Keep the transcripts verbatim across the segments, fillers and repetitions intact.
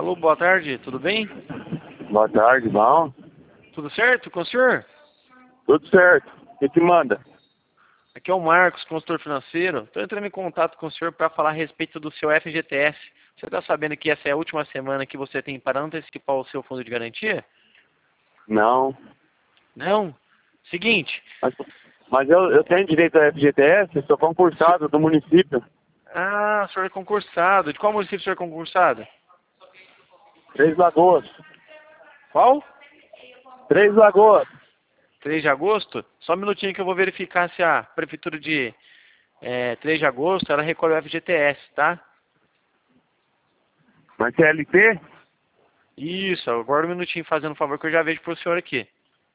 Alô, boa tarde, tudo bem? Boa tarde, bom? Tudo certo com o senhor? Tudo certo. O que que manda? Aqui é o Marcos, consultor financeiro. Estou entrando em contato com o senhor para falar a respeito do seu F G T S. Você está sabendo que essa é a última semana que você tem para antecipar o seu fundo de garantia? Não. Não? Seguinte. Mas, mas eu, eu tenho direito a F G T S, eu sou concursado do município. Ah, o senhor é concursado. De qual município o senhor é concursado? Três Lagoas. Qual? Três Lagoas. três de agosto? Só um minutinho que eu vou verificar se a prefeitura de é, três de agosto ela recolhe o F G T S, tá? Mas C L T? Isso, agora um minutinho fazendo um favor que eu já vejo pro senhor aqui.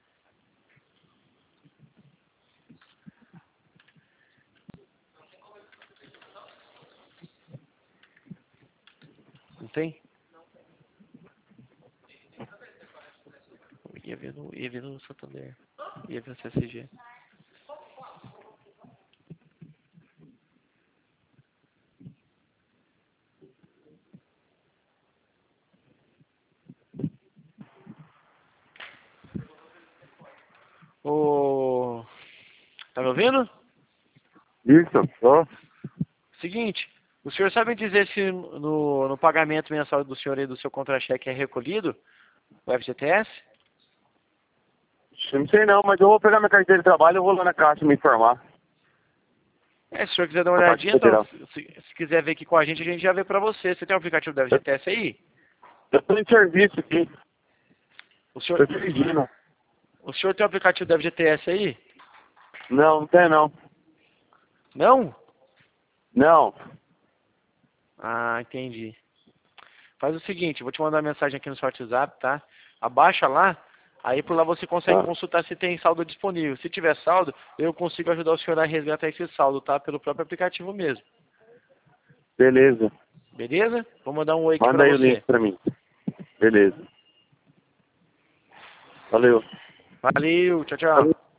Não tem? Ia ver no, ia ver no Santander. Ia ver no C C G. Ô... Tá me ouvindo? Isso, só. Seguinte, o senhor sabe dizer se no, no pagamento mensal do senhor e do seu contra-cheque é recolhido o F G T S? Não sei não, mas eu vou pegar minha carteira de trabalho e eu vou lá na caixa me informar. É, se o senhor quiser dar uma Na Caixa olhadinha, então, Federal. se, se quiser ver aqui com a gente, a gente já vê pra você. Você tem o aplicativo do F G T S aí? Eu tô em serviço aqui. O senhor, Tô dirigindo. o senhor tem o aplicativo do F G T S aí? Não, não tem não. Não? Não. Ah, entendi. Faz o seguinte, eu vou te mandar uma mensagem aqui no seu WhatsApp, tá? Abaixa lá, aí por lá você consegue Ah, consultar se tem saldo disponível. Se tiver saldo, eu consigo ajudar o senhor a resgatar esse saldo, tá? Pelo próprio aplicativo mesmo. beleza. Beleza? Vou mandar um oi aqui Manda pra aí o você. link pra mim. Beleza. Valeu. Valeu, tchau, tchau.